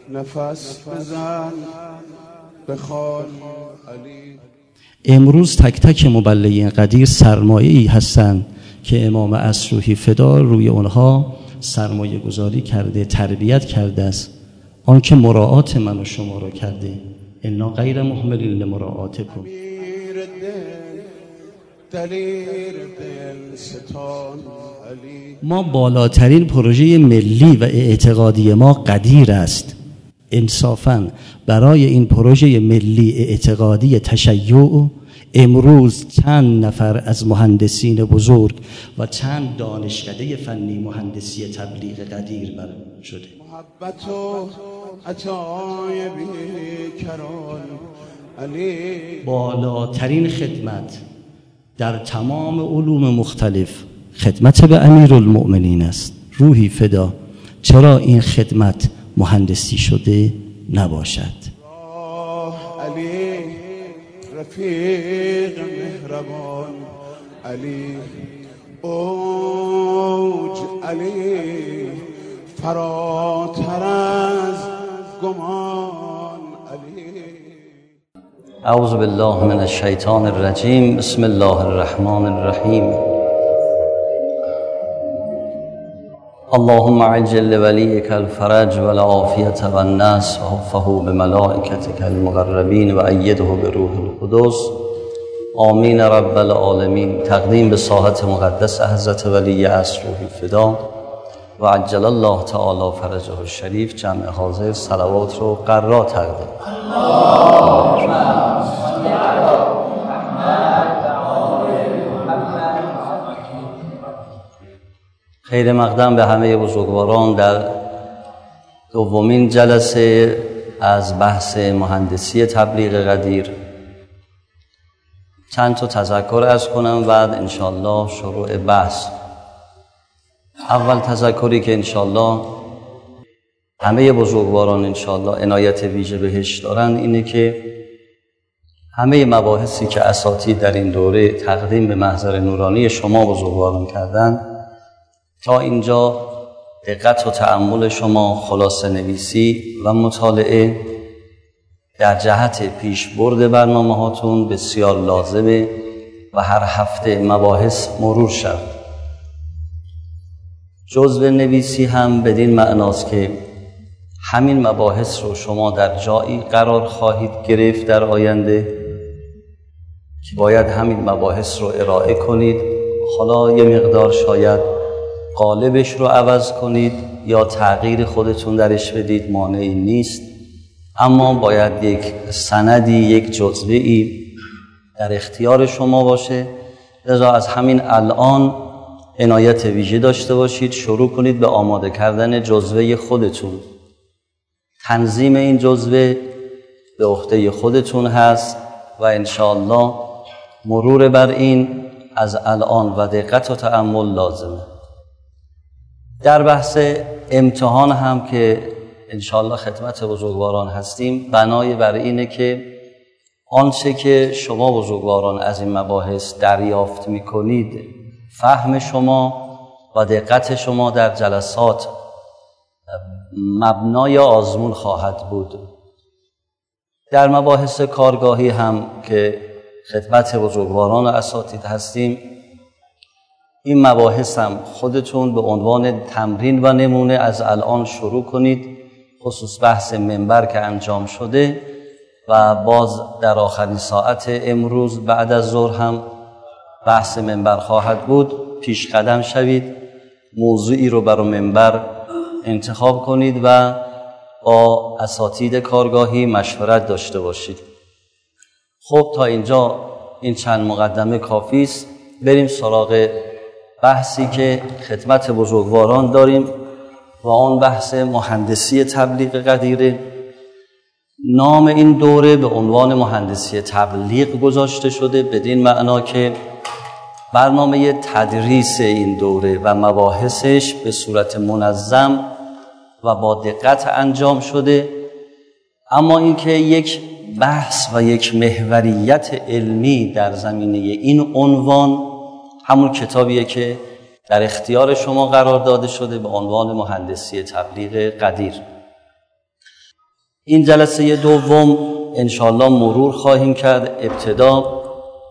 نفس بزن بخوان علی. امروز تک تک مبلغین قدیر سرمایه‌ای هستند که امام عصر روحی فدا روی اونها سرمایه گذاری کرده، تربیت کرده است. آن که مراعات من و شما را کرده، انا غیر مهملین لمراعاتکم. ما بالاترین پروژه ملی و اعتقادی ما قدیر است. انصافاً برای این پروژه ملی اعتقادی تشیع امروز چند نفر از مهندسین بزرگ و چند دانشکده فنی مهندسی تبلیغ قدیر بر شده. محبت و عطای بیکران علی. بالاترین خدمت در تمام علوم مختلف خدمت به امیرالمؤمنین است. روحی فدا، چرا این خدمت مهندسی شده نباشد؟ علی رفیق مهربان علی، اوج علی فراتر از گمان علی. اعوذ بالله من الشیطان الرجیم. بسم الله الرحمن الرحیم. اللهم عجل لوليك الفرج والعافية والناس وحفه بملائكتك المقربين وأيده بروح القدس آمین رب العالمین. تقدیم به ساحت مقدس حضرت ولی عصر روحی فدا و عجل الله تعالی فرجه الشریف. جمع حاضر صلوات رو قرار تقدیم. خیر مقدم به همه بزرگواران در دومین جلسه از بحث مهندسی تبلیغ قدیر. چند تا تذکر عرض کنم بعد انشالله شروع بحث. اول تذکری که انشالله همه بزرگواران انشالله عنایت ویژه بهش دارن اینه که همه مباحثی که اساتید در این دوره تقدیم به محضر نورانی شما بزرگواران کردن تا اینجا دقت و تأمل شما، خلاصه نویسی و مطالعه در جهت پیشبرد برنامه هاتون بسیار لازمه و هر هفته مباحث مرور شد. جزء نویسی هم بدین معناست که همین مباحث رو شما در جایی قرار خواهید گرفت در آینده که باید همین مباحث رو ارائه کنید. حالا یه مقدار شاید قالبش رو عوض کنید یا تغییر خودتون درش بدید، مانعی نیست، اما باید یک سندی، یک جزوه‌ای در اختیار شما باشه. لذا از همین الان عنایت ویژه داشته باشید، شروع کنید به آماده کردن جزوه خودتون. تنظیم این جزوه به عهده خودتون هست و انشاءالله مرور بر این از الان و دقت و تأمل لازمه. در بحث امتحان هم که انشاءالله خدمت بزرگواران هستیم، بنای بر اینه که آنچه که شما بزرگواران از این مباحث دریافت میکنید، فهم شما و دقت شما در جلسات مبنای آزمون خواهد بود. در مباحث کارگاهی هم که خدمت بزرگواران و اساتید هستیم، این مباحث هم خودتون به عنوان تمرین و نمونه از الان شروع کنید، خصوص بحث منبر که انجام شده و باز در آخرین ساعت امروز بعد از ظهر هم بحث منبر خواهد بود. پیش قدم شوید، موضوعی رو برای منبر انتخاب کنید و با اساتید کارگاهی مشورت داشته باشید. خب تا اینجا این چند مقدمه کافی است. بریم سراغ بحثی که خدمت بزرگواران داریم و آن بحث مهندسی تبلیغ قدیره. نام این دوره به عنوان مهندسی تبلیغ گذاشته شده بدین معنا که برنامه تدریس این دوره و مباحثش به صورت منظم و با دقت انجام شده، اما اینکه یک بحث و یک محوریت علمی در زمینه این عنوان همون کتابیه که در اختیار شما قرار داده شده به عنوان مهندسی تبلیغ قدیر. این جلسه دوم انشاءالله مرور خواهیم کرد ابتدا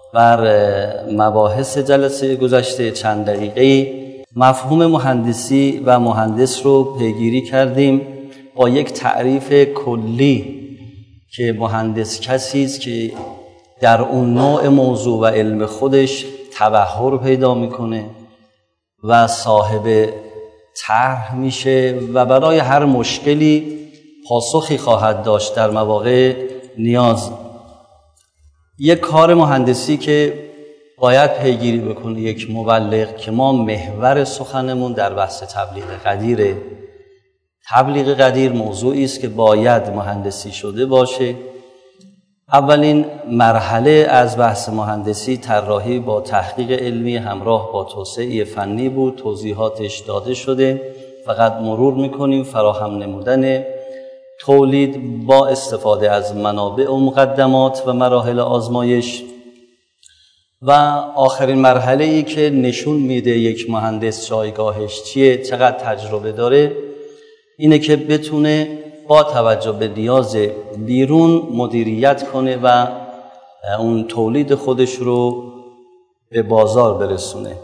بر مباحث جلسه گذشته چند دقیقه. مفهوم مهندسی و مهندس رو پیگیری کردیم با یک تعریف کلی که مهندس کسی است که در اون نوع موضوع و علم خودش تبحر پیدا میکنه و صاحب طرح میشه و برای هر مشکلی پاسخی خواهد داشت در مواقع نیاز. یک کار مهندسی که باید پیگیری بکنه یک مبلغ که ما محور سخنمون در بحث تبلیغ قدیره. تبلیغ قدیر موضوعی است که باید مهندسی شده باشه. اولین مرحله از بحث مهندسی طراحی با تحقیق علمی همراه با توسعه فنی بود. توضیحاتش داده شده، فقط مرور میکنیم. فراهم نمودن تولید با استفاده از منابع و مقدمات و مراحل آزمایش و آخرین مرحله ای که نشون میده یک مهندس جایگاهش چیه، چقدر تجربه داره، اینه که بتونه با توجه به نیاز بیرون مدیریت کنه و اون تولید خودش رو به بازار برسونه.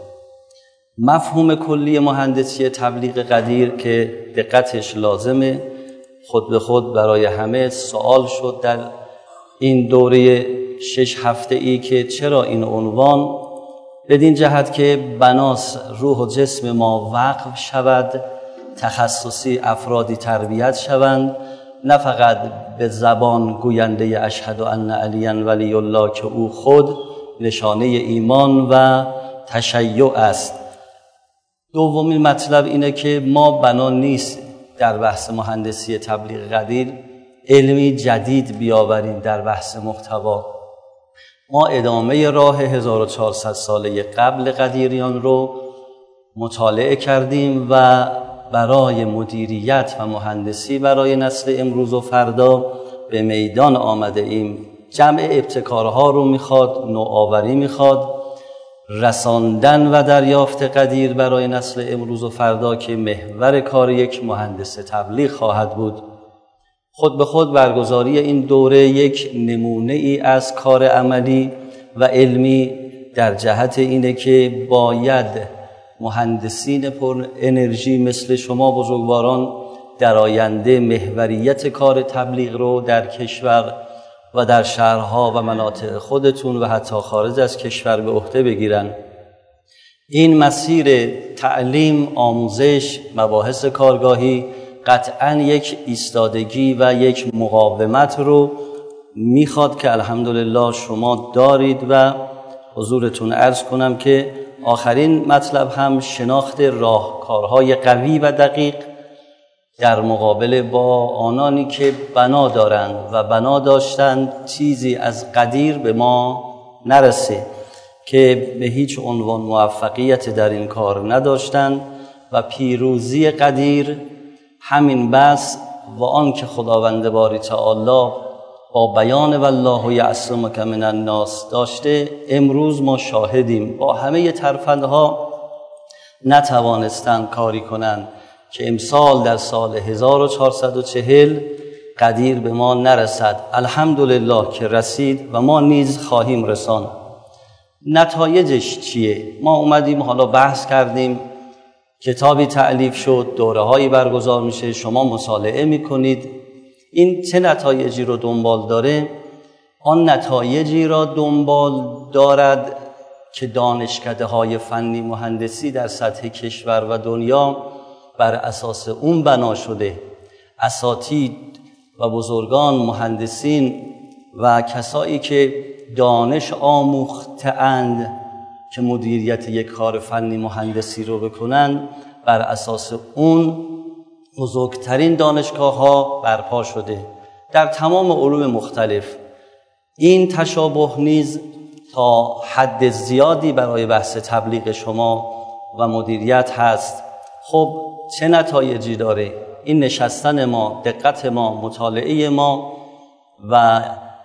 مفهوم کلی مهندسی تبلیغ قدیر که دقتش لازمه، خود به خود برای همه سوال شد در این دوره 6 هفته ای که چرا این عنوان، بدین جهت که بناس روح و جسم ما وقف شود، تخصصی افرادی تربیت شوند، نه فقط به زبان گوینده اشهد ان علی ولی الله که او خود نشانه ایمان و تشیع است. دومین مطلب اینه که ما بنا نیست در بحث مهندسی تبلیغ قدیر علمی جدید بیاوریم در بحث محتوا. ما ادامه راه 1400 ساله قبل قدیریان رو مطالعه کردیم و برای مدیریت و مهندسی برای نسل امروز و فردا به میدان آمده ایم. جمع ابتکارها رو میخواد، نوآوری میخواد، رساندن و دریافت قدیر برای نسل امروز و فردا که محور کار یک مهندس تبلیغ خواهد بود. خود به خود برگزاری این دوره یک نمونه ای از کار عملی و علمی در جهت اینه که باید مهندسین پر انرژی مثل شما بزرگواران در آینده محوریت کار تبلیغ رو در کشور و در شهرها و مناطق خودتون و حتی خارج از کشور به عهده بگیرن. این مسیر تعلیم، آموزش، مباحث کارگاهی قطعاً یک ایستادگی و یک مقاومت رو میخواد که الحمدلله شما دارید و حضورتون عرض کنم که آخرین مطلب هم شناخت راهکارهای قوی و دقیق در مقابله با آنانی که بنا دارند و بنا داشتند چیزی از قدیر به ما نرسه، که به هیچ عنوان موفقیت در این کار نداشتند و پیروزی قدیر همین بس و آن که خداوند باری تعالی با بیان والله یعصمک من الناس داشته امروز ما شاهدیم. با همه ترفندها نتوانستند کاری کنند که امسال در سال 1440 قدیر به ما نرسد. الحمدلله که رسید و ما نیز خواهیم رساند. نتایجش چیه؟ ما اومدیم حالا بحث کردیم، کتابی تألیف شد، دوره‌هایی برگزار میشه، شما مطالعه میکنید. این چه نتایجی رو دنبال داره؟ آن نتایجی را دنبال دارد که دانشکده‌های فنی مهندسی در سطح کشور و دنیا بر اساس اون بنا شده. اساتید و بزرگان مهندسین و کسایی که دانش آموخته‌اند که مدیریت یک کار فنی مهندسی رو بکنن، بر اساس اون بزرگترین دانشگاه‌ها برپا شده در تمام علوم مختلف. این تشابه نیز تا حد زیادی برای بحث تبلیغ شما و مدیریت هست. خب چه نتایجی داره؟ این نشستن ما، دقت ما، مطالعه ما و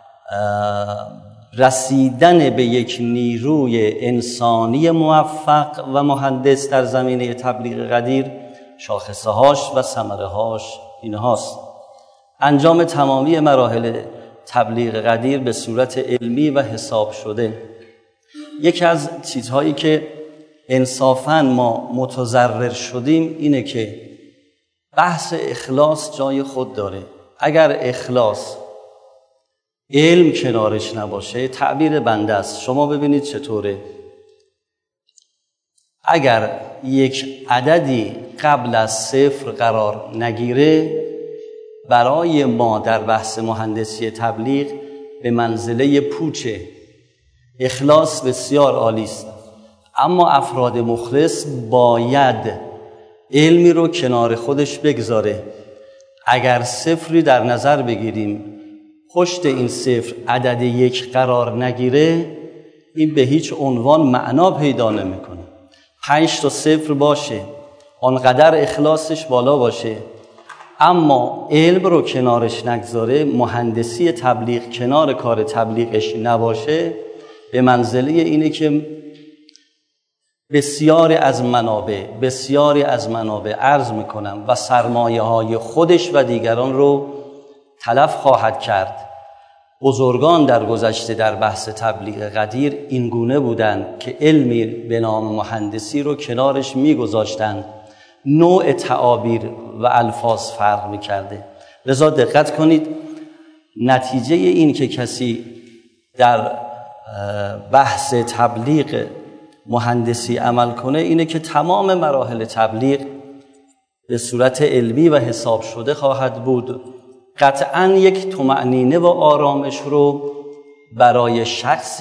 رسیدن به یک نیروی انسانی موفق و مهندس در زمینه تبلیغ قدیر، شاخصه‌هاش و ثمره‌هاش اینهاست. انجام تمامی مراحل تبلیغ قدیر به صورت علمی و حساب شده. یکی از چیزهایی که انصافاً ما متضرر شدیم اینه که بحث اخلاص جای خود داره. اگر اخلاص علم کنارش نباشه، تعبیر بنده است، شما ببینید چطوره. اگر یک عددی قبل از صفر قرار نگیره، برای ما در بحث مهندسی تبلیغ به منزله پوچه. اخلاص بسیار عالی است، اما افراد مخلص باید علمی رو کنار خودش بگذاره. اگر صفری در نظر بگیریم، پشت این صفر عدد یک قرار نگیره، این به هیچ عنوان معنا پیدا نمیکنه. 5 تا صفر باشه، آنقدر اخلاصش بالا باشه، اما علم رو کنارش نگذاره، مهندسی تبلیغ کنار کار تبلیغش نباشه، به منزله اینه که بسیاری از منابع عرض میکنم و سرمایه های خودش و دیگران رو تلف خواهد کرد. بزرگان در گذشته در بحث تبلیغ قدیر این گونه بودند که علمی به نام مهندسی رو کنارش میگذاشتند. نوع تعابیر و الفاظ فرق میکرده. لذا دقت کنید، نتیجه این که کسی در بحث تبلیغ مهندسی عمل کنه اینه که تمام مراحل تبلیغ به صورت علمی و حساب شده خواهد بود. قطعاً یک طمأنینه و آرامش رو برای شخص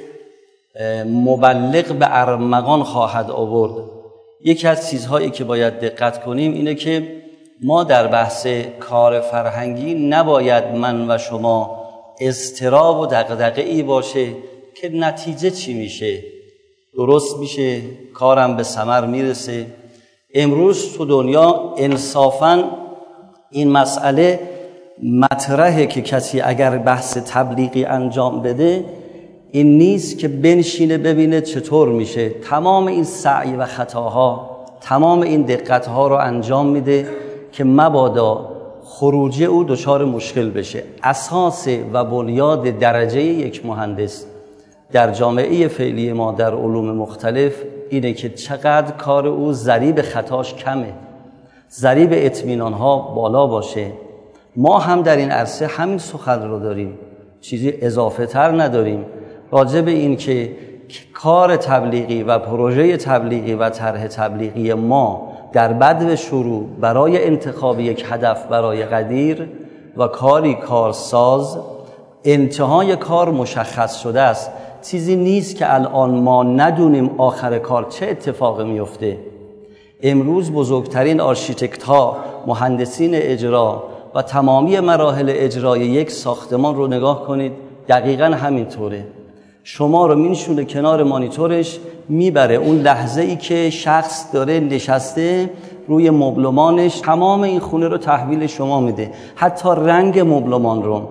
مبلغ به ارمغان خواهد آورد. یکی از چیزهایی که باید دقت کنیم اینه که ما در بحث کار فرهنگی نباید من و شما اضطراب و دغدغه‌ای باشه که نتیجه چی میشه، درست میشه، کارم به ثمر میرسه. امروز تو دنیا انصافاً این مسئله مطرحه که کسی اگر بحث تبلیغی انجام بده، این نیست که بنشینه ببینه چطور میشه. تمام این سعی و خطاها، تمام این دقتها رو انجام میده که مبادا خروج او دچار مشکل بشه. اساس و بنیاد درجه یک مهندس در جامعه فعلی ما در علوم مختلف اینه که چقدر کار او ضریب خطاش کمه، ضریب اطمینانها بالا باشه. ما هم در این عرصه همین سخن رو داریم، چیزی اضافه تر نداریم راجع به این که کار تبلیغی و پروژه تبلیغی و طرح تبلیغی ما در بدو شروع برای انتخاب یک هدف برای قدیر و کارساز، انتهای کار مشخص شده است. چیزی نیست که الان ما ندونیم آخر کار چه اتفاقی میفته. امروز بزرگترین آرشیتکت ها، مهندسین اجرا و تمامی مراحل اجرای یک ساختمان رو نگاه کنید، دقیقاً همینطوره. شما رو می‌نشونه کنار مانیتورش، میبره اون لحظه‌ای که شخص داره نشسته روی مبلمانش، تمام این خونه رو تحویل شما میده، حتی رنگ مبلمان رو،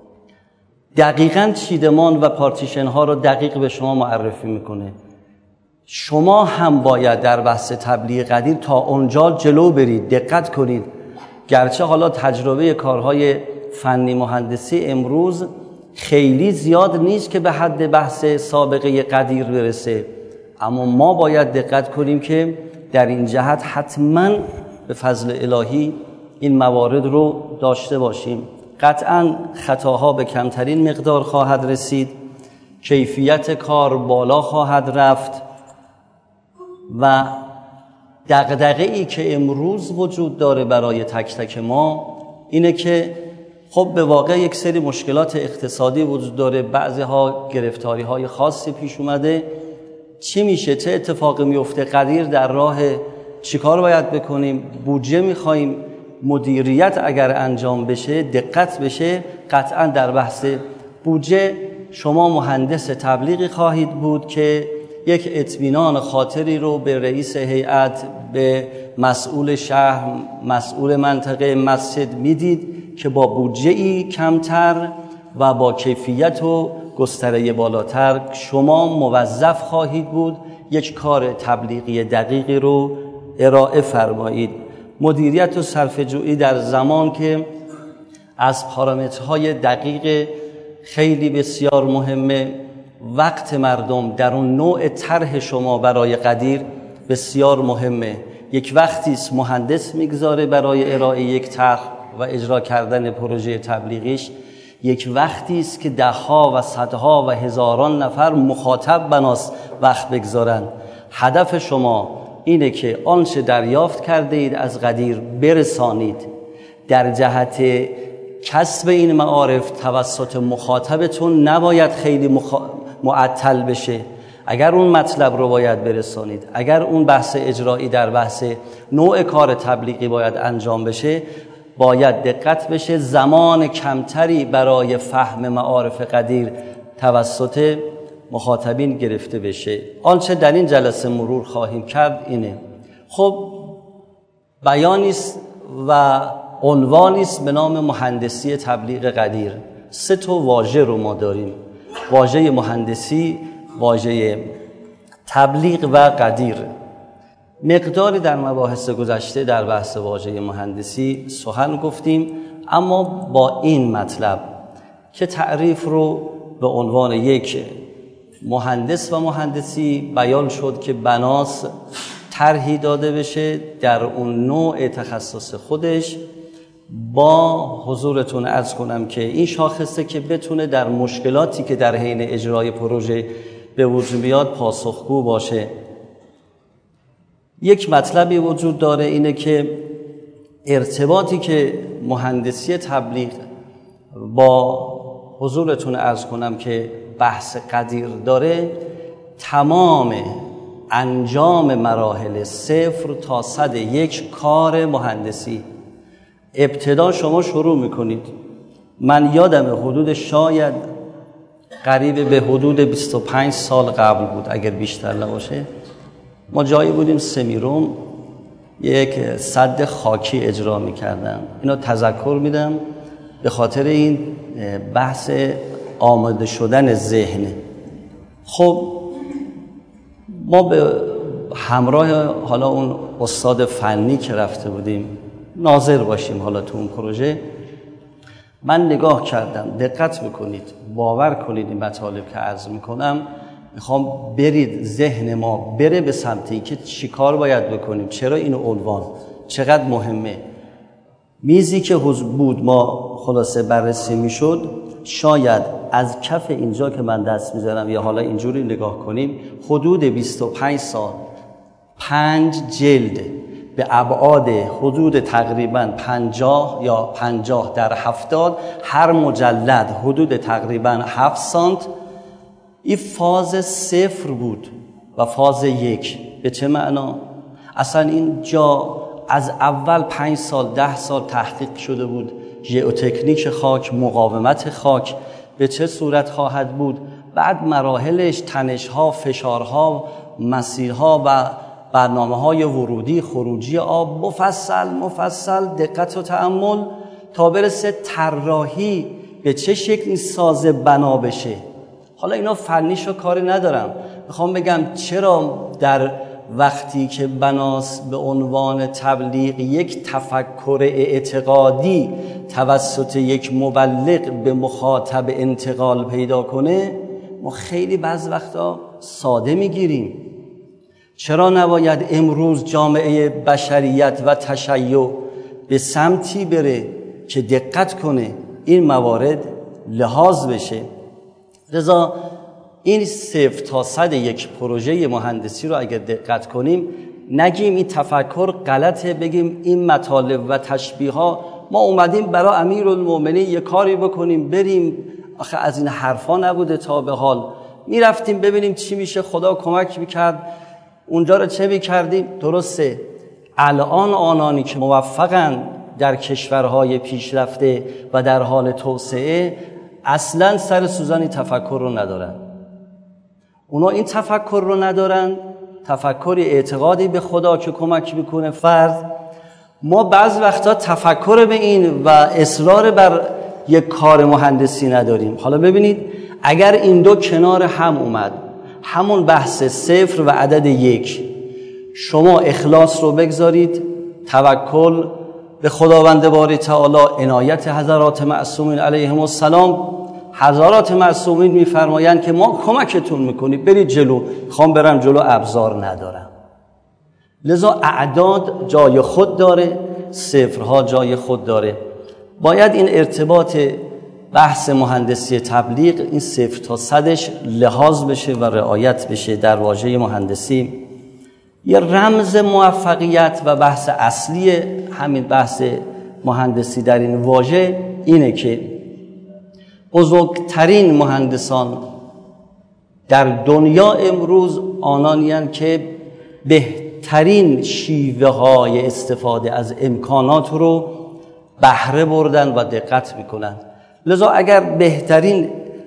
دقیقاً چیدمان و پارتیشن ها رو دقیق به شما معرفی میکنه. شما هم باید در بحث تبلیغ قدیر تا اونجا جلو برید، دقت کنید. گرچه حالا تجربه کارهای فنی مهندسی امروز خیلی زیاد نیست که به حد بحث سابقه قدیر برسه، اما ما باید دقت کنیم که در این جهت حتما به فضل الهی این موارد رو داشته باشیم. قطعا خطاها به کمترین مقدار خواهد رسید، کیفیت کار بالا خواهد رفت و دغدغه‌ای که امروز وجود داره برای تک تک ما اینه که خب به واقع یک سری مشکلات اقتصادی وجود داره، بعضی‌ها گرفتاری‌های خاصی پیش اومده. چی میشه؟ چه اتفاقی میفته؟ قدیر در راه چیکار باید بکنیم؟ بودجه می‌خوایم، مدیریت اگر انجام بشه، دقت بشه، قطعا در بحث بودجه شما مهندس تبلیغی خواهید بود که یک اطمینان خاطری رو به رئیس هیئت، به مسئول شهر، مسئول منطقه مسجد میدید که با بودجه‌ای کمتر و با کیفیت و گستره بالاتر شما موظف خواهید بود یک کار تبلیغی دقیقی رو ارائه فرمایید. مدیریت و صرفه‌جویی در زمان که از پارامترهای دقیق خیلی بسیار مهمه. وقت مردم در اون نوع طرح شما برای قدیر بسیار مهمه. یک وقتی است مهندس میگذاره برای ارائه یک طرح و اجرا کردن پروژه تبلیغیش، یک وقتی است که دهها و صدها و هزاران نفر مخاطب بناست وقت بگذارن. هدف شما اینه که آنچه دریافت کرده اید از قدیر برسانید. در جهت کسب این معارف توسط مخاطبتون نباید خیلی معطل بشه. اگر اون مطلب رو باید برسانید، اگر اون بحث اجرایی در بحث نوع کار تبلیغی باید انجام بشه، باید دقت بشه زمان کمتری برای فهم معارف قدیر توسط مخاطبین گرفته بشه. آنچه در این جلسه مرور خواهیم کرد اینه. خب بیانی است و عنوانی است به نام مهندسی تبلیغ قدیر. 3 واژه رو ما داریم: واژه مهندسی، واژه تبلیغ و قدیر. مقداری در مباحث گذشته در بحث واژه مهندسی سخن گفتیم، اما با این مطلب که تعریف رو به عنوان یک مهندس و مهندسی بیان شد که بناس طرحی داده بشه در اون نوع تخصص خودش. با حضورتون عرض کنم که این شاخصه که بتونه در مشکلاتی که در حین اجرای پروژه به وجود بیاد پاسخگو باشه. یک مطلبی وجود داره، اینه که ارتباطی که مهندسی تبلیغ با حضورتون عرض کنم که بحث قدیر داره، تمام انجام مراحل 0 تا 100 یک کار مهندسی. ابتدا شما شروع میکنید. من یادم حدود شاید قریب به حدود 25 سال قبل بود، اگر بیشتر نباشه، ما جایی بودیم سمیروم یک سد خاکی اجرا میکردم. اینو تذکر میدم به خاطر این بحث آماده شدن ذهن. خب ما به همراه حالا اون استاد فنی که رفته بودیم ناظر باشیم حالا تو اون پروژه، من نگاه کردم. دقت میکنید، باور کنید این مطالب که عرض میکنم میخوام برید ذهن ما بره به سمتی که چی کار باید بکنیم. چرا این عنوان چقدر مهمه. میزی که بود ما خلاصه بررسی میشد، شاید از کف اینجا که من دست میذارم یا حالا اینجوری نگاه کنیم، حدود 25 سال 5 جلد به ابعاد حدود تقریبا 50 یا 50 در 70، هر مجلد حدود تقریبا 7 سانت. این فاز 0 بود و فاز 1. به چه معنا؟ اصلا این جا از اول 5 سال 10 سال تحقیق شده بود. ژئوتکنیک خاک، مقاومت خاک به چه صورت خواهد بود، بعد مراحلش، تنش‌ها، فشارها، مسیرها و برنامه‌های ورودی خروجی آب، مفصل دقت و تأمل تا برسه طراحی به چه شکل این سازه بنا بشه. حالا اینا فنیشو کاری ندارم، میخوام بگم چرا در وقتی که بناس به عنوان تبلیغ یک تفکر اعتقادی توسط یک مبلغ به مخاطب انتقال پیدا کنه، ما خیلی بعض وقتا ساده میگیریم. چرا نباید امروز جامعه بشریت و تشیع به سمتی بره که دقت کنه این موارد لحاظ بشه؟ لذا این 0 تا 100 یک پروژه مهندسی رو اگر دقت کنیم، نگیم این تفکر غلطه، بگیم این مطالب و تشبیه ها ما اومدیم برای امیرالمومنین یه کاری بکنیم بریم. آخه از این حرفا نبوده تا به حال. میرفتیم ببینیم چی میشه، خدا کمک میکرد، اونجا رو چه میکردیم. درسته الان آنانی که موفقن در کشورهای پیشرفته و در حال توسعه اصلا سر سوزانی تفکر رو ندارن. اونا این تفکر رو ندارن، تفکری اعتقادی به خدا که کمک میکنه فرد. ما بعض وقتا تفکر به این و اصرار بر یک کار مهندسی نداریم. حالا ببینید اگر این دو کنار هم اومد، همون بحث 0 و عدد 1، شما اخلاص رو بگذارید، توکل به خداوند باری تعالی عنایت حضرات معصومین علیهم السلام، حضرات معصومین میفرمایند که ما کمکتون میکنیم، برید جلو. خوام برم جلو، ابزار ندارم. لذا اعداد جای خود داره، صفرها جای خود داره. باید این ارتباط بحث مهندسی تبلیغ، این 0 تا 100ش لحاظ بشه و رعایت بشه در واژه مهندسی. یه رمز موفقیت و بحث اصلی همین بحث مهندسی در این واژه اینه که بزرگترین مهندسان در دنیا امروز آنانی هستند که بهترین شیوه های استفاده از امکانات رو بهره بردن و دقت میکنن. لذا اگر بهترین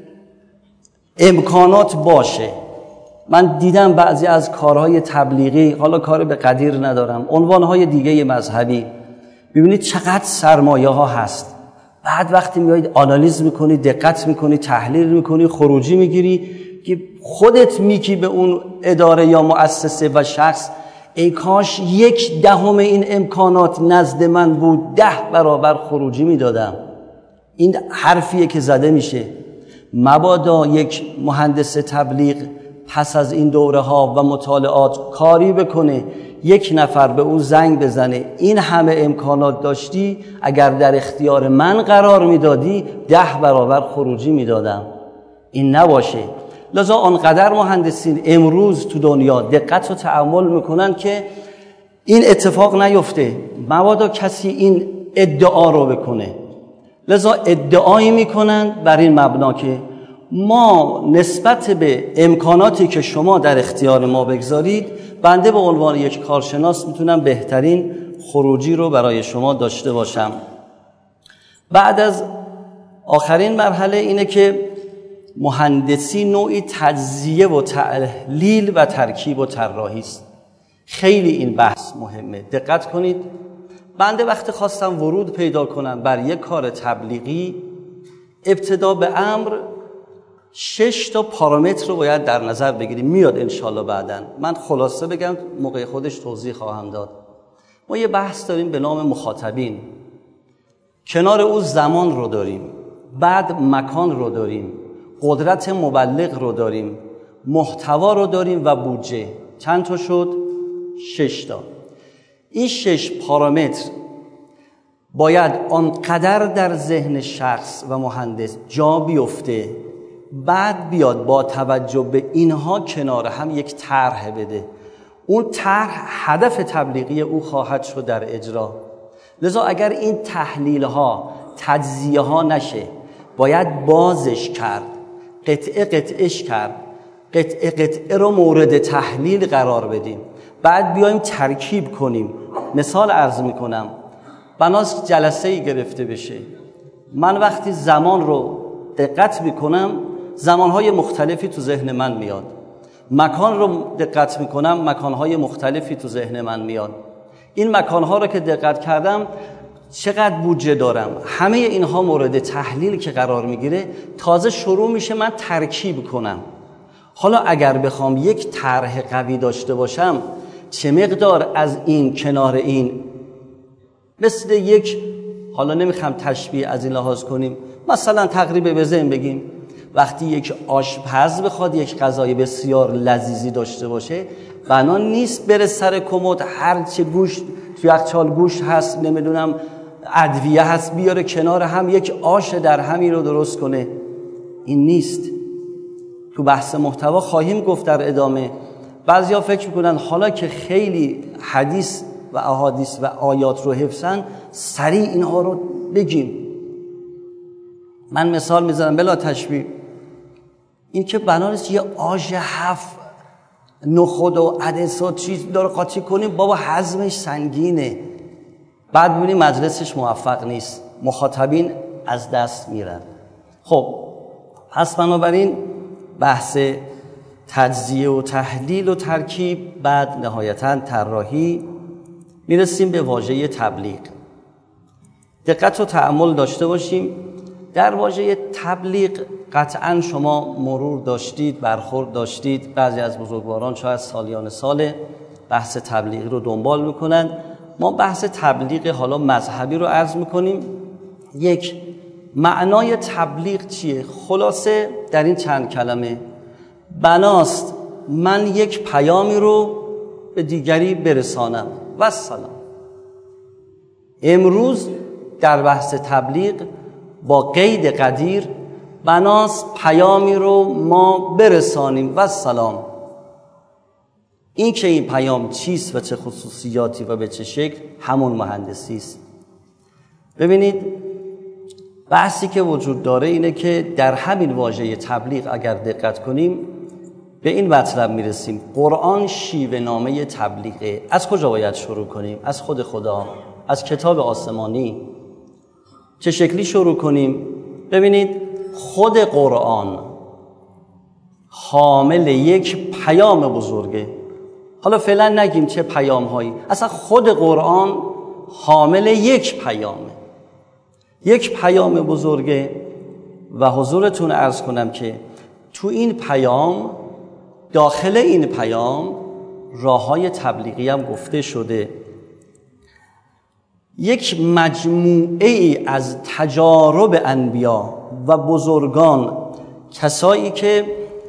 امکانات باشه، من دیدم بعضی از کارهای تبلیغی، حالا کار به قدیر ندارم، عنوانهای دیگه مذهبی، ببینید چقدر سرمایه ها هست. بعد وقتی میایید آنالیز میکنی، دقت میکنی، تحلیل میکنی، خروجی میگیری که خودت میگی به اون اداره یا مؤسسه و شخص ای کاش 1/10 این امکانات نزد من بود، 10 برابر خروجی میدادم. این حرفیه که زده میشه. مبادا یک مهندس تبلیغ پس از این دوره ها و مطالعات کاری بکنه، 1 نفر به اون زنگ بزنه این همه امکانات داشتی، اگر در اختیار من قرار میدادی 10 برابر خروجی میدادم. این نباشه. لذا آنقدر مهندسین امروز تو دنیا دقت و تأمل میکنن که این اتفاق نیفته، مبادا کسی این ادعا رو بکنه. لذا ادعایی میکنن بر این مبنا که ما نسبت به امکاناتی که شما در اختیار ما بگذارید، بنده به عنوان یک کارشناس میتونم بهترین خروجی رو برای شما داشته باشم. بعد از آخرین مرحله اینه که مهندسی نوعی تجزیه و تحلیل و ترکیب و طراحی است. خیلی این بحث مهمه، دقت کنید. بنده وقتی خواستم ورود پیدا کنم بر یک کار تبلیغی، ابتدا به امر 6 تا پارامتر رو باید در نظر بگیریم. میاد انشالله بعداً، من خلاصه بگم، موقع خودش توضیح خواهم داد. ما یه بحث داریم به نام مخاطبین، کنار او زمان رو داریم، بعد مکان رو داریم، قدرت مبلغ رو داریم، محتوا رو داریم و بودجه. چند تا شد؟ 6 تا. این 6 پارامتر باید آنقدر در ذهن شخص و مهندس جا بیفته، بعد بیاد با توجه به اینها کنار هم یک طرح بده. اون طرح هدف تبلیغی او خواهد شد در اجرا. لذا اگر این تحلیل ها، تجزیه ها نشه، باید بازش کرد، قطعه قطعش کرد، قطعه قطعه رو مورد تحلیل قرار بدیم، بعد بیایم ترکیب کنیم. مثال عرض میکنم، بناست جلسه‌ای گرفته بشه، من وقتی زمان رو دقت میکنم، زمانهای مختلفی تو ذهن من میاد. مکان رو دقت میکنم، مکانهای مختلفی تو ذهن من میاد. این مکانها رو که دقت کردم، چقدر بودجه دارم، همه اینها مورد تحلیل که قرار میگیره، تازه شروع میشه من ترکیب کنم. حالا اگر بخوام یک طرح قوی داشته باشم، چه مقدار از این کنار این، مثل یک، حالا نمیخوام تشبیه از این لحاظ کنیم، مثلا تقریبا به ذهن بگیم وقتی یک آشپز بخواد یک غذای بسیار لذیذی داشته باشه، بنا نیست بره سر کمد هر چه گوشت تو یخچال گوشت هست، نمیدونم ادویه هست، بیاره کنار هم یک آش در همی رو درست کنه. این نیست. تو بحث محتوا خواهیم گفت در ادامه. بعضیا فکر میکنن حالا که خیلی حدیث و احادیث و آیات رو حفظن، سریع اینها رو بگیم. من مثال میزنم بلا تشبیه. این که بنابراین یه آش 7 نخود و عدس و چیز داره قاطی کنیم، بابا هضمش سنگینه، بعد ببینیم مجلسش موفق نیست، مخاطبین از دست میرن. خب پس بنابراین بحث تجزیه و تحلیل و ترکیب، بعد نهایتاً طراحی، میرسیم به واژه تبلیغ. دقت و تأمل داشته باشیم. در واژه تبلیغ قطعاً شما مرور داشتید، برخورد داشتید. بعضی از بزرگواران شاید سالیان سال بحث تبلیغ رو دنبال میکنن. ما بحث تبلیغ حالا مذهبی رو عرض میکنیم. یک، معنای تبلیغ چیه؟ خلاصه در این چند کلمه، بناست من یک پیامی رو به دیگری برسانم و سلام. امروز در بحث تبلیغ با قید قدیر، بناست پیامی رو ما برسانیم و سلام. این که این پیام چیست و چه خصوصیاتی و به چه شکل، همون مهندسی است. ببینید بحثی که وجود داره اینه که در همین واژه تبلیغ اگر دقت کنیم به این مطلب میرسیم قرآن شیوه نامه تبلیغه. از کجا باید شروع کنیم؟ از خود خدا، از کتاب آسمانی. چه شکلی شروع کنیم؟ ببینید خود قرآن حامل یک پیام بزرگه. حالا فعلا نگیم چه پیام هایی، اصلا خود قرآن حامل یک پیامه، یک پیام بزرگه. و حضورتون عرض کنم که تو این پیام، داخل این پیام راههای تبلیغی هم گفته شده. یک مجموعه ای از تجارب انبیا و بزرگان، کسایی که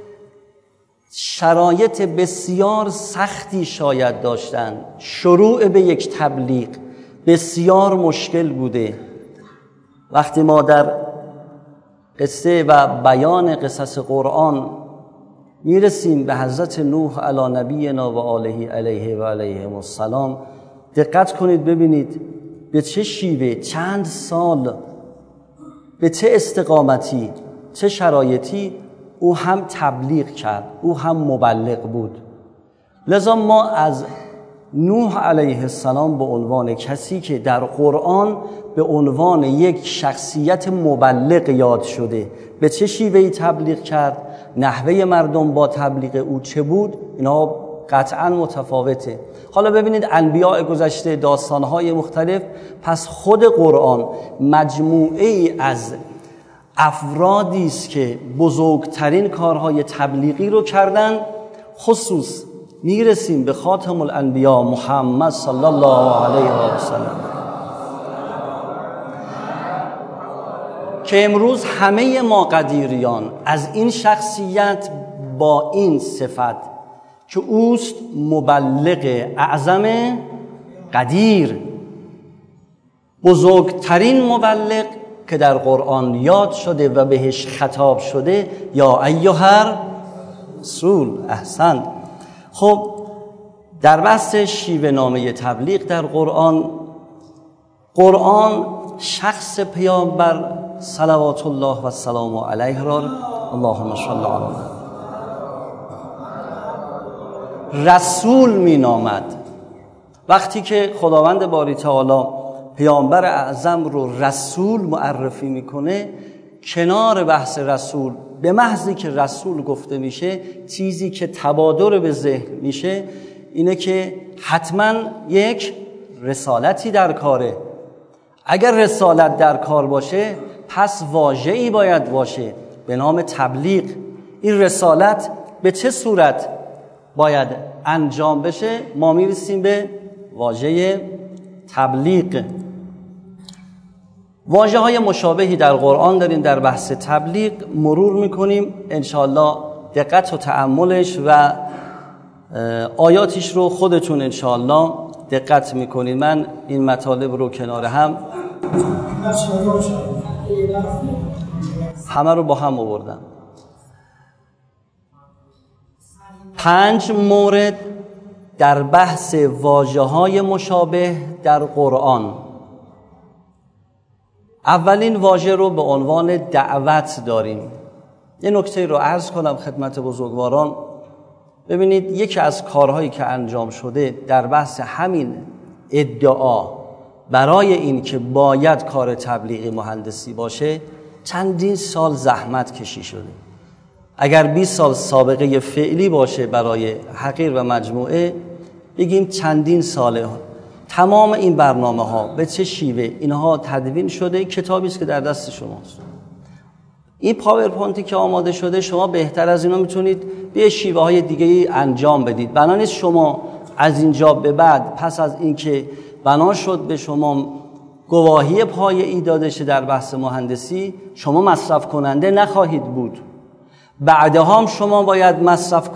شرایط بسیار سختی شاید داشتن، شروع به یک تبلیغ بسیار مشکل بوده. وقتی ما در قصه و بیان قصص قرآن میرسیم به حضرت نوح علی نبینا و آله علیه و علیهم السلام، دقت کنید ببینید به چه شیوه، چند سال، به چه استقامتی، چه شرایطی او هم تبلیغ کرد، او هم مبلغ بود. لذا ما از نوح علیه السلام به عنوان کسی که در قرآن به عنوان یک شخصیت مبلغ یاد شده، به چه شیوهی تبلیغ کرد، نحوه مردم با تبلیغ او چه بود، اینا قطعا متفاوته. حالا ببینید انبیاء گذشته، داستانهای مختلف. پس خود قرآن مجموعه ای از افرادی است که بزرگترین کارهای تبلیغی رو کردن. خصوص میرسیم به خاتم الانبیا محمد صلی الله علیه و سلم که امروز همه ما قدیریان از این شخصیت با این صفت که اوست مبلغ اعظم قدیر، بزرگترین مبلغ که در قرآن یاد شده و بهش خطاب شده، یا ایها رسول. احسن. خب در بحث شیوه نامه تبلیغ در قرآن شخص پیامبر صلوات الله و سلام علیه را اللهم صل علی رسول می نامد. وقتی که خداوند باری تعالی پیامبر اعظم رو رسول معرفی میکنه، کنار بحث رسول، به محضی که رسول گفته میشه، چیزی که تبادر به ذهن میشه اینه که حتما یک رسالتی در کاره. اگر رسالت در کار باشه پس واژه‌ای باید باشه به نام تبلیغ. این رسالت به چه صورت باید انجام بشه؟ ما میرسیم به واژه تبلیغ. واژه های مشابهی در قرآن داریم. در بحث تبلیغ مرور میکنیم انشاءالله. دقت و تأملش و آیاتش رو خودتون انشاءالله دقت میکنید. من این مطالب رو کنار هم همه رو با هم آوردم. 5 مورد در بحث واژه‌های مشابه در قرآن. اولین واژه رو به عنوان دعوت داریم. یه نکته رو عرض کنم خدمت بزرگواران. ببینید یکی از کارهایی که انجام شده در بحث همین ادعا برای این که باید کار تبلیغی مهندسی باشه، چندین سال زحمت کشی شده. اگر 20 سال سابقه فعلی باشه برای حقیر و مجموعه، بگیم چندین ساله تمام این برنامه ها به چه شیوه اینها تدوین شده. کتابی است که در دست شماست. این پاورپوینتی که آماده شده شما بهتر از اینا میتونید به شیوه های دیگه انجام بدید. بنا نیست شما از اینجا به بعد پس از اینکه بنا شد به شما گواهی پایه‌ای داده شه در بحث مهندسی، شما مصرف کننده نخواهید بود. بعدها هم شما باید مصرف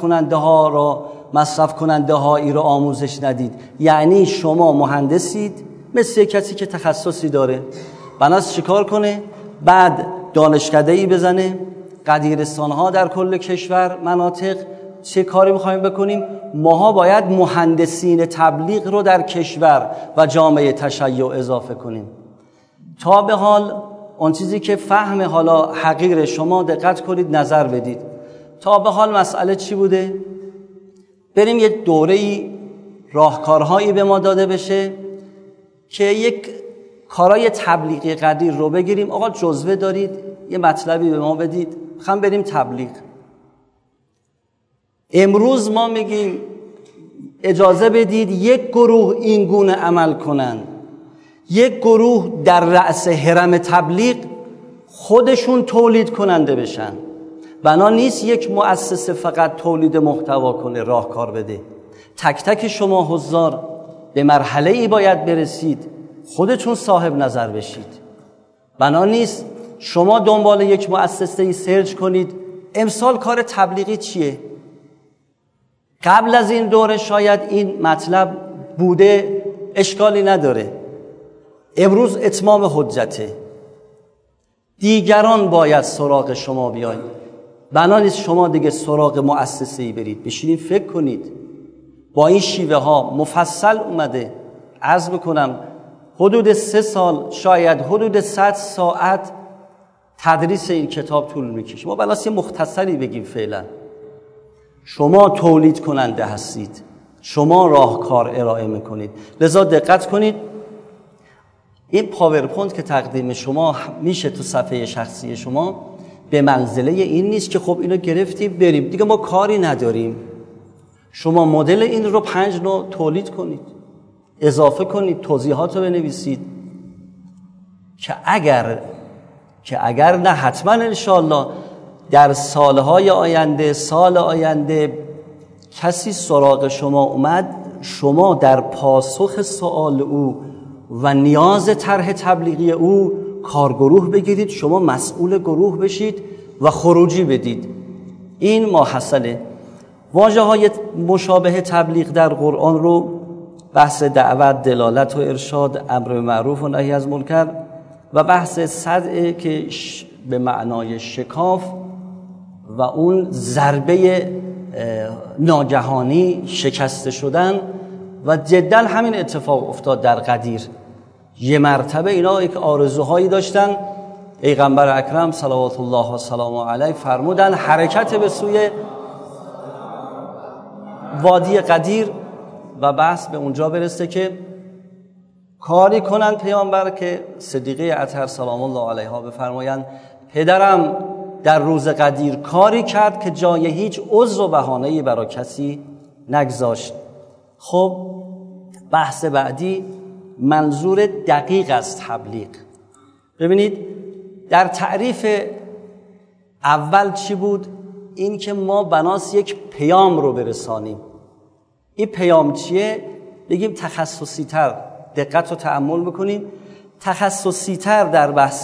کننده هایی رو آموزش ندید. یعنی شما مهندسید مثل کسی که تخصصی داره، بناست چیکار کنه؟ بعد دانشکده‌ای بزنه. قدیرستان ها در کل کشور مناطق چه کاری می‌خوایم بکنیم؟ ماها باید مهندسین تبلیغ رو در کشور و جامعه تشیع اضافه کنیم. تا به حال اون چیزی که فهم حالا حقیر شما، دقت کنید نظر بدید، تا به حال مسئله چی بوده؟ بریم یه دوره‌ای راهکارهایی به ما داده بشه که یک کارای تبلیغی قدیر رو بگیریم. آقا جزوه دارید، یه مطلبی به ما بدید، می‌خوام بریم تبلیغ. امروز ما میگیم اجازه بدید یک گروه این گونه عمل کنن، یک گروه در رأس هرم تبلیغ خودشون تولید کننده بشن. بنا نیست یک مؤسسه فقط تولید محتوا کنه، راهکار بده. تک تک شما حضار به مرحله ای باید برسید خودتون صاحب نظر بشید. بنا نیست شما دنبال یک مؤسسه ای سرچ کنید امسال کار تبلیغی چیه. قبل از این دوره شاید این مطلب بوده، اشکالی نداره. امروز اتمام حجته، دیگران باید سراغ شما بیاین. بنا نیست شما دیگه سراغ مؤسسه‌ای برید. بشینید فکر کنید. با این شیوه ها مفصل اومده. عرض میکنم حدود 3 سال، شاید حدود 100 ساعت تدریس این کتاب طول میکشه. ما بلاس یه مختصری بگیم فعلا. شما تولید کننده هستید، شما راهکار ارائه میکنید. لذا دقت کنید، این پاورپوینت که تقدیم شما میشه تو صفحه شخصی شما به منزله این نیست که خب اینو گرفتیم بریم دیگه ما کاری نداریم. شما مدل این رو 5 نوع تولید کنید، اضافه کنید، توضیحات رو بنویسید که اگر نه حتما انشاءالله در سالهای آینده، سال آینده کسی سراغ شما اومد، شما در پاسخ سوال او و نیاز طرح تبلیغی او کارگروه بگیرید، شما مسئول گروه بشید و خروجی بدید. این ماحصله. واژه های مشابه تبلیغ در قرآن رو بحث دعوت، دلالت و ارشاد، امر به معروف و نهی از منکر و بحث صدع که به معنای شکاف و اون ضربه ناگهانی شکسته شدن و جدا همین اتفاق افتاد در قدیر. یه مرتبه اینا یک آرزوهایی داشتن، پیغمبر اکرم صلوات الله و سلام علیه فرمودن حرکت به سوی وادی قدیر و بحث به اونجا برسه که کاری کنن پیامبر که صدیقه اطهر سلام الله علیها بفرمایند پدرم در روز قدیر کاری کرد که جای هیچ عذر و بهانه‌ای برای کسی نگذاشت. خب بحث بعدی منظور دقیق از تبلیغ. ببینید در تعریف اول چی بود؟ این که ما بناس یک پیام رو برسانیم. این پیام چیه؟ بگیم تخصصی تر، دقت رو تأمل بکنیم، تخصصی تر در بحث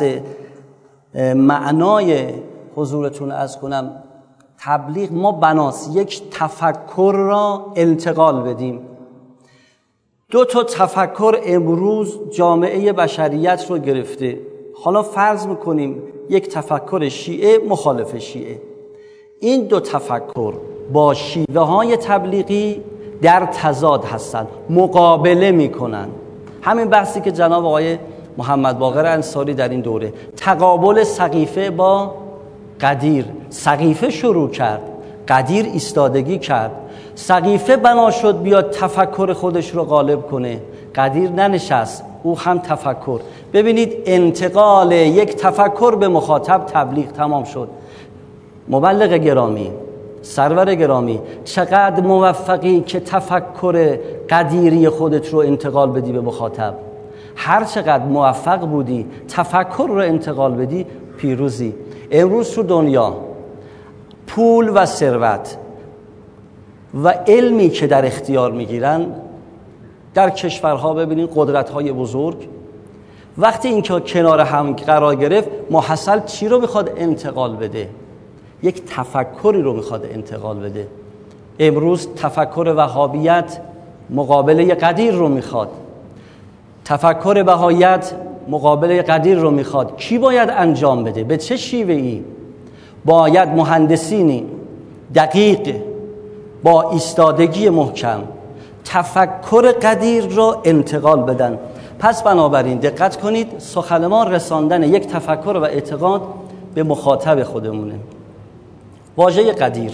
معنای حضورتون از کنم تبلیغ، ما بناس یک تفکر را انتقال بدیم. 2 تفکر امروز جامعه بشریت رو گرفته. حالا فرض میکنیم یک تفکر شیعه مخالف شیعه، این 2 تفکر با شیوه های تبلیغی در تضاد هستند، مقابله میکنن. همین بحثی که جناب آقای محمد باقر انصاری در این دوره، تقابل سقیفه با قدیر. سقیفه شروع کرد، قدیر ایستادگی کرد. سقیفه بنا شد بیاد تفکر خودش رو غالب کنه، قدیر ننشست، او هم تفکر. ببینید انتقال یک تفکر به مخاطب تبلیغ تمام شد. مبلغ گرامی، سرور گرامی، چقدر موفقی که تفکر قدیری خودت رو انتقال بدی به مخاطب. هر چقدر موفق بودی تفکر رو انتقال بدی پیروزی. امروز تو دنیا پول و ثروت و علمی که در اختیار میگیرن در کشورها ببینید قدرت‌های بزرگ وقتی این که کنار هم قرار گرفت محصل چی رو میخواد انتقال بده؟ یک تفکری رو میخواد انتقال بده. امروز تفکر وهابیت مقابله قدیر رو میخواد، تفکر بهاییت مقابله قدیر رو میخواد. کی باید انجام بده؟ به چه شیوه‌ای؟ باید مهندسینی دقیق با ایستادگی محکم تفکر قدیر را انتقال بدن. پس بنابراین دقت کنید، سخن ما رساندن یک تفکر و اعتقاد به مخاطب خودمونه. واژه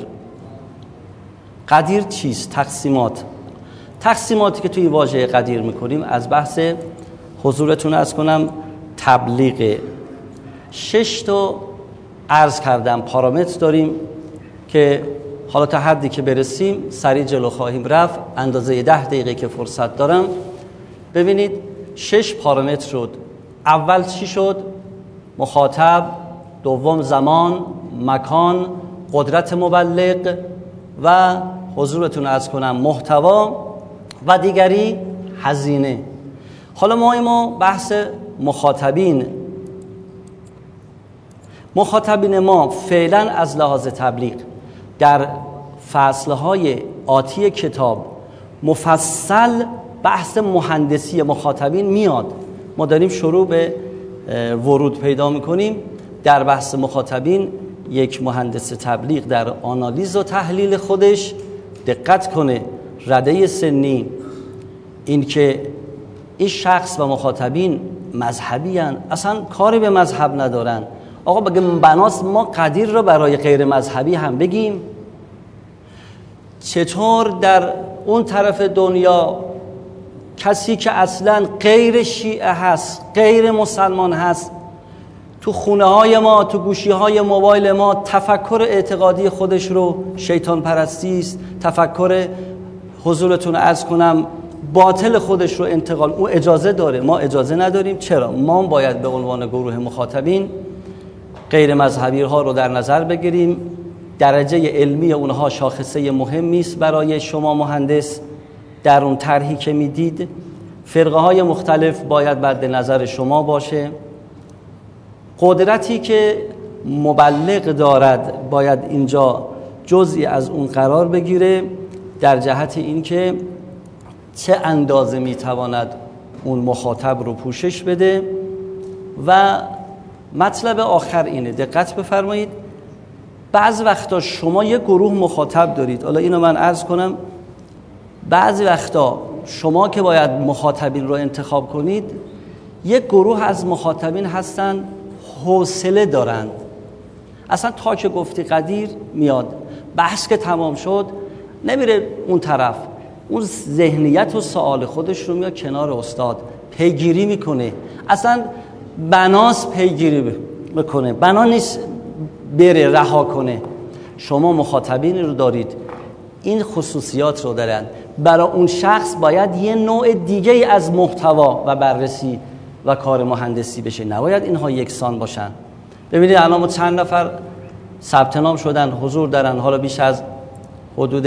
قدیر چیست؟ تقسیماتی که توی واژه قدیر میکنیم از بحث حضورتون عرض کنم تبلیغ 6 تا عرض کردم پارامتر داریم که حالا تا حدی که برسیم سریع جلو خواهیم رفت. اندازه 10 دقیقه که فرصت دارم. ببینید 6 پارامتر شد. اول چی شد؟ مخاطب، دوم زمان، مکان، قدرت مبلغ و حضورتون عرض کنم محتوا و دیگری هزینه. حالا ما بحث مخاطبین ما فعلا از لحاظ تبلیغ در فصلهای آتی کتاب مفصل بحث مهندسی مخاطبین میاد. ما داریم شروع به ورود پیدا میکنیم در بحث مخاطبین. یک مهندس تبلیغ در آنالیز و تحلیل خودش دقت کنه رده سنی، این که این شخص و مخاطبین مذهبی هن. اصلا کاری به مذهب ندارن. آقا بگیم بناس ما قدیر رو برای غیر مذهبی هم بگیم؟ چطور در اون طرف دنیا کسی که اصلا غیر شیعه هست، غیر مسلمان هست، تو خونه های ما، تو گوشی های موبایل ما تفکر اعتقادی خودش رو شیطان پرستی است، تفکر حضورتون عرض کنم باطل خودش رو انتقال، او اجازه داره، ما اجازه نداریم. چرا؟ ما باید به عنوان گروه مخاطبین غیر مذهبی ها رو در نظر بگیریم. درجه علمی اونها شاخصه مهمی است برای شما مهندس در اون طرحی که میدید. فرقه های مختلف باید بعد نظر شما باشه. قدرتی که مبلغ دارد باید اینجا جزئی از اون قرار بگیره در جهت این که چه اندازه میتواند اون مخاطب رو پوشش بده. و مطلب آخر اینه، دقت بفرمایید، بعض وقتا شما یک گروه مخاطب دارید. حالا اینو من عرض کنم، بعضی وقتا شما که باید مخاطبین رو انتخاب کنید، یک گروه از مخاطبین هستن حوصله دارن، اصلا تا که گفتی قدیر میاد، بحث که تمام شد نمیره اون طرف، اون ذهنیت و سوال خودش رو میاد کنار استاد پیگیری میکنه. اصلا بناس پیگیری میکنه، بنا نیست بره رها کنه. شما مخاطبین رو دارید این خصوصیات رو دارن، برای اون شخص باید یه نوع دیگه از محتوا و بررسی و کار مهندسی بشه، نباید اینها یکسان باشن. ببینید الان ما چند نفر ثبت نام شدن، حضور دارن، حالا بیش از حدود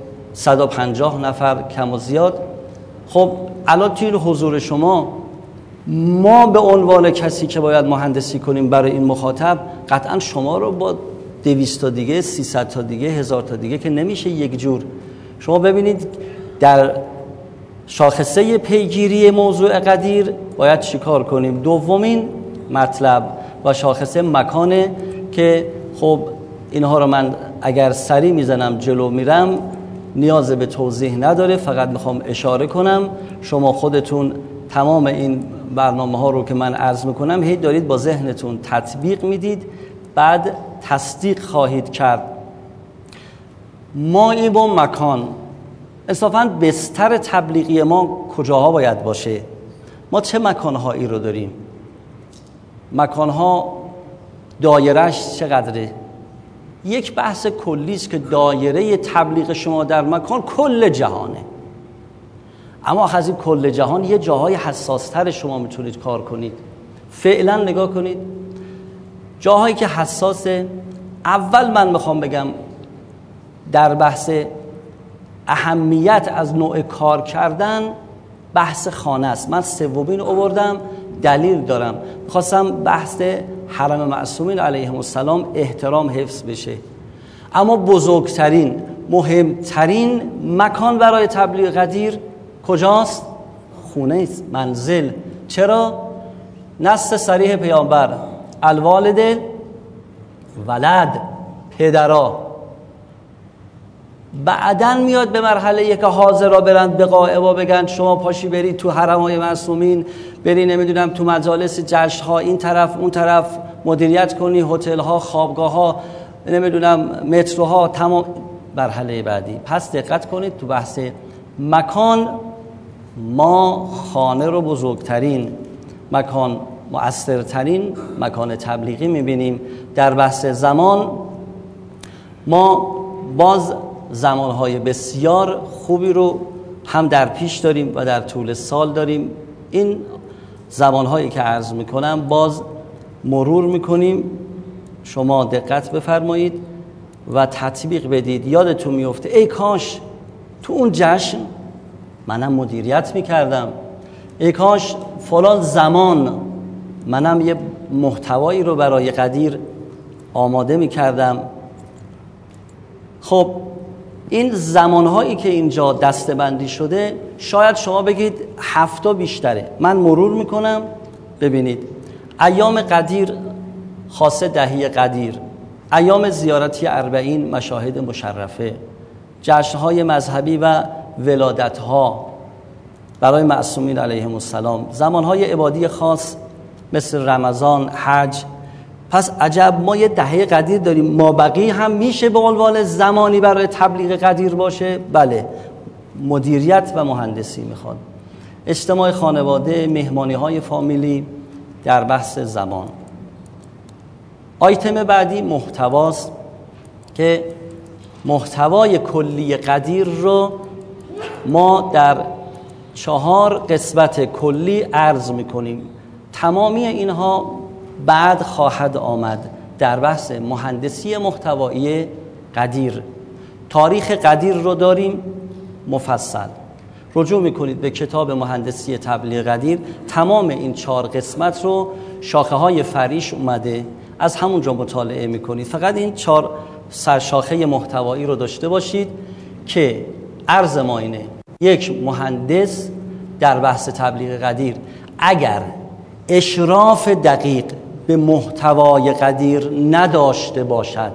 150 نفر کم و زیاد. خب الان توی حضور شما ما به عنوان کسی که باید مهندسی کنیم برای این مخاطب، قطعا شما رو با 200 تا دیگه، 300 تا دیگه، 1000 تا دیگه که نمیشه یک جور. شما ببینید در شاخصه پیگیری موضوع قدیر باید چیکار کنیم. دومین مطلب و شاخصه مکانه که خب اینها رو من اگر سری میزنم جلو میرم نیاز به توضیح نداره، فقط میخوام اشاره کنم. شما خودتون تمام این برنامه ها رو که من عرض میکنم هی دارید با ذهنتون تطبیق میدید، بعد تصدیق خواهید کرد. ما با مکان، انصافاً بستر تبلیغی ما کجاها باید باشه؟ ما چه مکانهایی رو داریم؟ مکانها دایرهش چقدره؟ یک بحث کلی است که دایره تبلیغ شما در مکان کل جهانه، اما از این کل جهان یه جاهای حساستر شما میتونید کار کنید. فعلا نگاه کنید جاهایی که حساسه. اول من میخوام بگم در بحث اهمیت از نوع کار کردن بحث خانه است. من سومین آوردم، دلیل دارم، خواستم بحث حرم معصومین علیهم السلام احترام حفظ بشه. اما بزرگترین مهمترین مکان برای تبلیغ قدیر کجاست؟ خونه است، منزل. چرا؟ نص صریح پیامبر الوالد ولد، پدرها. بعدن میاد به مرحله که حاضرا برند به غائبا بگن شما پاشی بری تو حرم‌های معصومین، بری نمیدونم تو مجالس جشن‌ها این طرف اون طرف مدیریت کنی، هتل‌ها، خوابگاه‌ها، نمیدونم متروها، تمام مرحله بعدی. پس دقت کنید تو بحث مکان ما خانه رو بزرگترین مکان، مؤثرترین مکان تبلیغی میبینیم. در بحث زمان ما باز زمانهای بسیار خوبی رو هم در پیش داریم و در طول سال داریم. این زمانهایی که عرض میکنم باز مرور میکنیم، شما دقت بفرمایید و تطبیق بدید. یادتون میفته ای کاش تو اون جشن منم مدیریت میکردم، ای کاش فلان زمان منم یه محتوایی رو برای قدیر آماده میکردم. خب این زمانهایی که اینجا دسته‌بندی شده شاید شما بگید 7 بیشتره. من مرور میکنم، ببینید ایام قدیر خاصه دهی قدیر، ایام زیارتی 40 مشاهد مشرفه، جشنهای مذهبی و ولادتها برای معصومین علیهم السلام، زمانهای عبادی خاص مثل رمضان، حج. پس عجب ما یه دهه قدیر داریم. مابقی هم میشه به عنوان زمانی برای تبلیغ قدیر باشه؟ بله، مدیریت و مهندسی میخواد، اجتماع خانواده، مهمانی های فامیلی در بحث زمان. آیتم بعدی محتواست که محتوای کلی قدیر رو ما در 4 قسمت کلی عرض میکنیم. تمامی اینها بعد خواهد آمد در بحث مهندسی محتوایی قدیر. تاریخ قدیر رو داریم مفصل، رجوع میکنید به کتاب مهندسی تبلیغ قدیر. تمام این 4 قسمت رو شاخه های فریش اومده، از همونجا مطالعه میکنید. فقط این 4 سرشاخه محتوایی رو داشته باشید که عرض ما اینه: یک، مهندس در بحث تبلیغ قدیر اگر اشراف دقیق به محتوای قدیر نداشته باشد،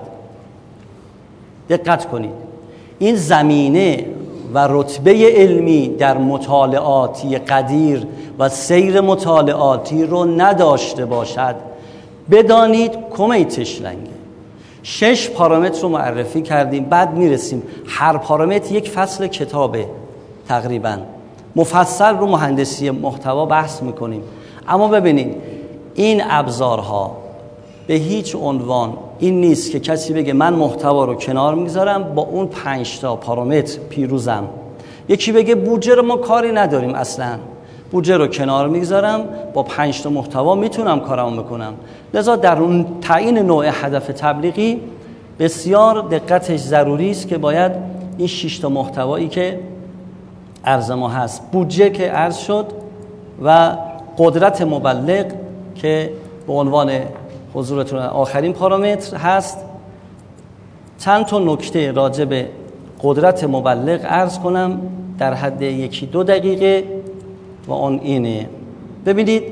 دقت کنید، این زمینه و رتبه علمی در مطالعاتی قدیر و سیر مطالعاتی رو نداشته باشد، بدانید کمیتش لنگه. 6 پارامتر رو معرفی کردیم، بعد میرسیم هر پارامتر یک فصل کتابه تقریبا مفصل رو مهندسی محتوا بحث میکنیم. اما ببینید این ابزارها به هیچ عنوان این نیست که کسی بگه من محتوا رو کنار میذارم با اون 5 تا پارامتر پیروزم. یکی بگه بودجه رو ما کاری نداریم، اصلا بودجه رو کنار میذارم با 5 تا محتوا میتونم کارمو بکنم. لذا در اون تعیین نوع هدف تبلیغی بسیار دقتش ضروری است که باید این 6 تا محتوایی که عرض ما هست، بودجه که عرض شد و قدرت مبلغ که به عنوان حضورتون آخرین پارامتر هست. چند تا نکته راجع به قدرت مبلغ عرض کنم در حد 1-2 دقیقه و اون اینه. ببینید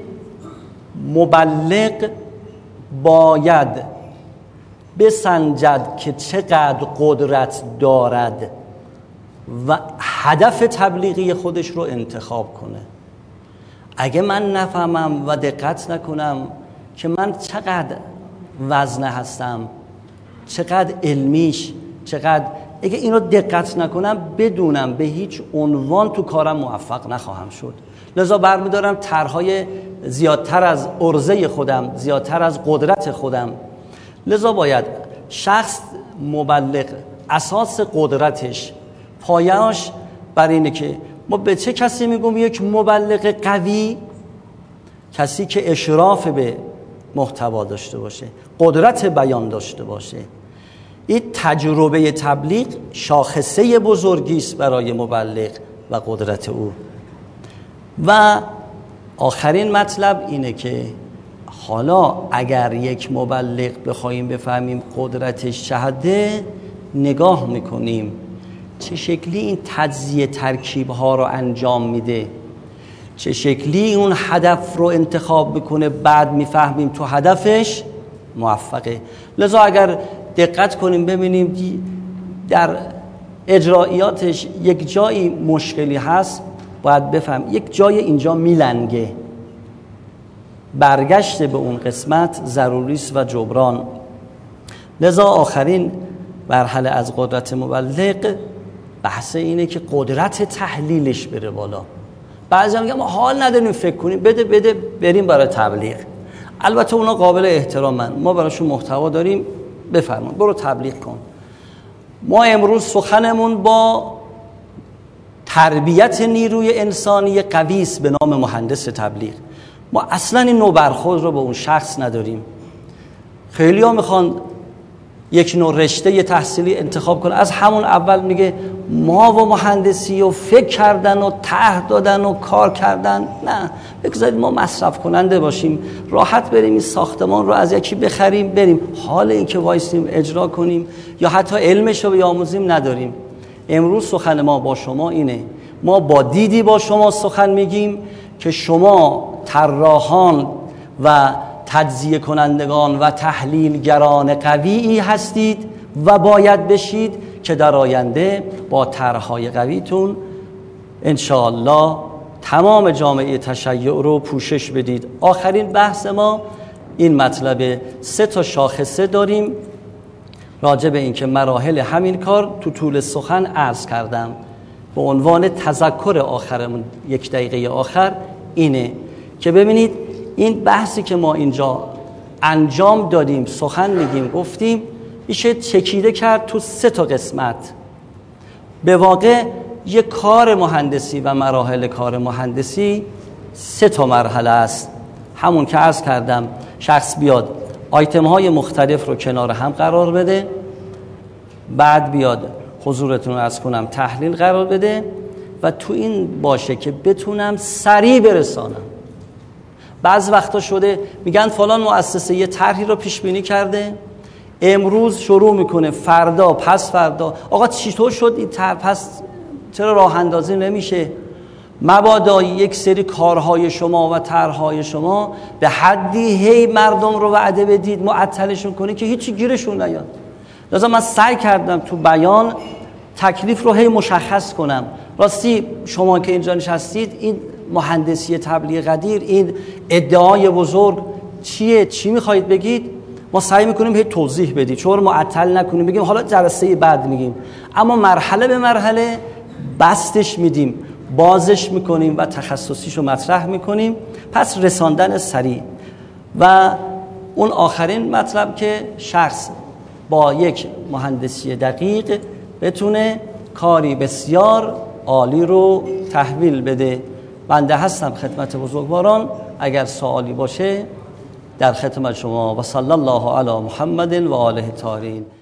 مبلغ باید بسنجد که چقدر قدرت دارد و هدف تبلیغی خودش رو انتخاب کنه. اگه من نفهمم و دقت نکنم که من چقدر وزنه هستم، چقدر علمیش، چقدر، اگه این رو دقت نکنم بدونم به هیچ عنوان تو کارم موفق نخواهم شد. لذا برمیدارم طرح‌های زیادتر از عرضه خودم، زیادتر از قدرت خودم. لذا باید شخص مبلغ اساس قدرتش، پایه‌اش بر اینه که ما به چه کسی میگم یک مبلغ قوی؟ کسی که اشراف به محتوا داشته باشه، قدرت بیان داشته باشه. این تجربه تبلیغ شاخصه بزرگی است برای مبلغ و قدرت او. و آخرین مطلب اینه که حالا اگر یک مبلغ بخوایم بفهمیم قدرتش چه حده، نگاه میکنیم چه شکلی این تجزیه ترکیب ها رو انجام میده، چه شکلی اون هدف رو انتخاب بکنه، بعد میفهمیم تو هدفش موفقه. لذا اگر دقت کنیم ببینیم در اجرایاتش یک جایی مشکلی هست، باید بفهم یک جای اینجا میلنگه، برگشت به اون قسمت ضروری است و جبران. لذا آخرین مرحله از قدرت مبلغ بحث اینه که قدرت تحلیلش بره بالا. بعضی میگن ما حال نداریم فکر کنیم، بده بریم برای تبلیغ. البته اونا قابل احترامن، ما براشون محتوا داریم، بفرمایید برو تبلیغ کن. ما امروز سخنمون با تربیت نیروی انسانی قوی است به نام مهندس تبلیغ. ما اصلا این نوع برخورد رو به اون شخص نداریم. خیلی ها میخوان یک نوع رشته تحصیلی انتخاب کنن، از همون اول میگه ما و مهندسی و فکر کردن و طرح دادن و کار کردن. نه، بگذارید ما مصرف کننده باشیم، راحت بریم این ساختمان رو از یکی بخریم بریم، حال این که وایسیم اجرا کنیم یا حتی علمش رو بیاموزیم نداریم. امروز سخن ما با شما اینه، ما با دیدی با شما سخن میگیم که شما طراحان و تجزیه کنندگان و تحلیلگران قویی هستید و باید بشید که در آینده با طرح‌های قویتون انشاءالله تمام جامعه تشیع رو پوشش بدید. آخرین بحث ما این مطلب 3 شاخصه داریم راجع به این که مراحل همین کار تو طول سخن عرض کردم. به عنوان تذکر آخرمون 1 دقیقه آخر اینه که ببینید این بحثی که ما اینجا انجام دادیم، سخن میگیم، گفتیم، میشه چکیده کرد تو 3 قسمت. به واقع یک کار مهندسی و مراحل کار مهندسی 3 مرحله است. همون که عرض کردم، شخص بیاد آیتم های مختلف رو کنار هم قرار بده، بعد بیاد حضورتون رو عرض کنم تحلیل قرار بده و تو این باشه که بتونم سریع برسانم. بعض وقتا شده میگن فلان مؤسسه یه طرحی رو پیش بینی کرده، امروز شروع میکنه، فردا پس فردا آقا چطور شد این طرح، پس چرا راه اندازی نمیشه؟ مبادا یک سری کارهای شما و طرحهای شما به حدی هی مردم رو وعده بدید معطلشون کنه که هیچی گیرشون نیاد. لذا من سعی کردم تو بیان تکلیف رو هی مشخص کنم. راستی شما که اینجا نشستید، این مهندسی تبلیغ قدیر، این ادعای بزرگ چیه؟ چی میخواید بگید؟ ما سعی میکنیم هی توضیح بدید، چون معطل نکنیم، بگیم حالا جلسه بعد میگیم، اما مرحله به مرحله بستش میدیم، بازش میکنیم و تخصصیشو مطرح میکنیم. پس رساندن سریع. و اون آخرین مطلب که شخص با یک مهندسی دقیق بتونه کاری بسیار عالی رو تحویل بده. بنده هستم خدمت بزرگواران، اگر سوالی باشه در خدمت شما. و صلی الله علی محمد و آله الطاهرین.